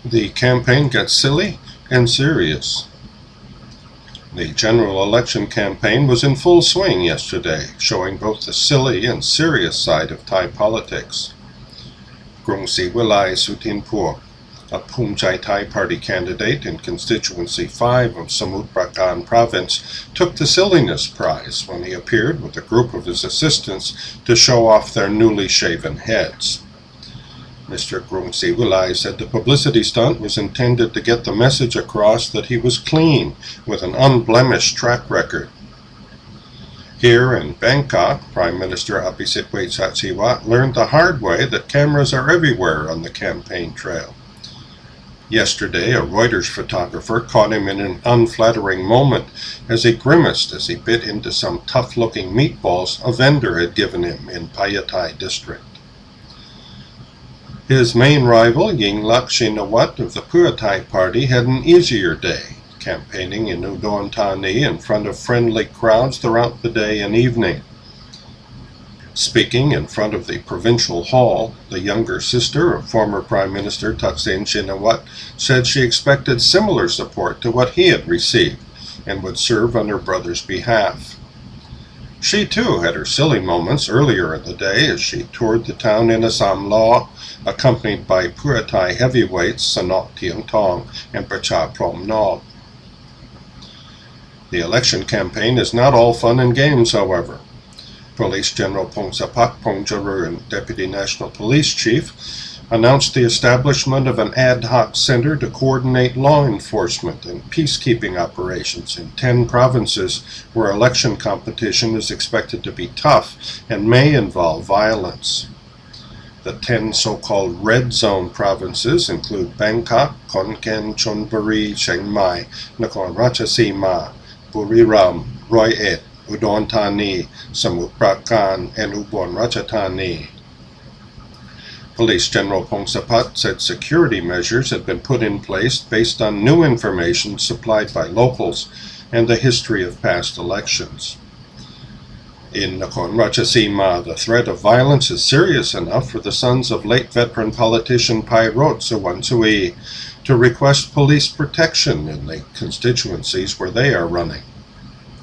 The campaign gets silly and serious. The general election campaign was in full swing yesterday, showing both the silly and serious side of Thai politics. Krung Siwilai Sutinpur, a Phum Chai Thai Party candidate in Constituency 5 of Samut Prakan Province, took the silliness prize when he appeared with a group of his assistants to show off their newly shaven heads. Mr. Krung Siwilai said the publicity stunt was intended to get the message across that he was clean, with an unblemished track record. Here in Bangkok, Prime Minister Abhisit Satsiwat learned the hard way that cameras are everywhere on the campaign trail. Yesterday, a Reuters photographer caught him in an unflattering moment as he grimaced as he bit into some tough-looking meatballs a vendor had given him in Payatai district. His main rival, Yingluck Shinawat of the Pheu Thai Party, had an easier day, campaigning in Udon Thani in front of friendly crowds throughout the day and evening. Speaking in front of the provincial hall, the younger sister of former Prime Minister Thaksin Shinawat said she expected similar support to what he had received and would serve on her brother's behalf. She too had her silly moments earlier in the day as she toured the town in Assam Law, accompanied by Pheu Thai heavyweights Sanok Tieng Tong and Pracha Prom Nog. The election campaign is not all fun and games, however. Police General Pongsapak Pongjarun, Deputy National Police Chief, announced the establishment of an ad hoc center to coordinate law enforcement and peacekeeping operations in 10 provinces where election competition is expected to be tough and may involve violence. The 10 so-called red zone provinces include Bangkok, Khon Kaen, Chonburi, Chiang Mai, Nakhon Ratchasima, Buriram, Roi Et, Udon Thani, Samut Prakan, and Ubon Ratchathani. Police General Pongsapat said security measures had been put in place based on new information supplied by locals and the history of past elections. In Nakhon Ratchasima, the threat of violence is serious enough for the sons of late veteran politician Pairot Suwansui to request police protection in the constituencies where they are running.